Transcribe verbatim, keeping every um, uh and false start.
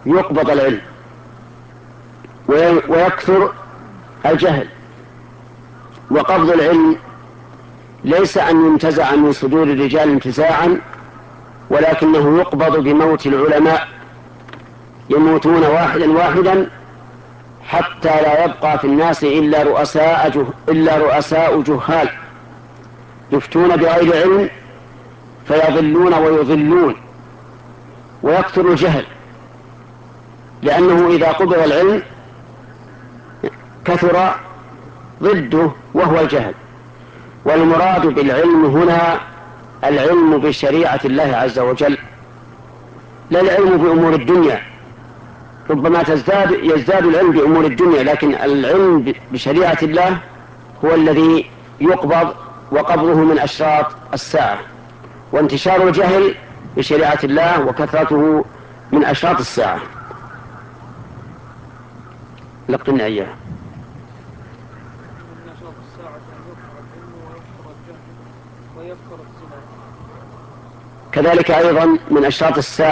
يقبض العلم ويكثر الجهل. وقبض العلم ليس أن ينتزع من صدور الرجال انتزاعا، ولكنه يقبض بموت العلماء، يموتون واحدا واحدا حتى لا يبقى في الناس إلا رؤساء, جه... إلا رؤساء جهال يفتون بغير علم فيضلون ويضلون، ويكثر الجهل، لأنه إذا قبض العلم كثر ضده وهو الجهل. والمراد بالعلم هنا العلم بشريعة الله عز وجل، لا العلم بأمور الدنيا. ربما تزداد يزداد العلم بأمور الدنيا، لكن العلم بشريعة الله هو الذي يقبض، وقبضه من أشراط الساعة، وانتشار الجهل بشريعة الله وكثرته من أشراط الساعة. لقنا إياه. من أشراط الساعة أن يظهر العلم ويكثر الجهل ويكثر الزنا. كذلك أيضا من أشراط الساعة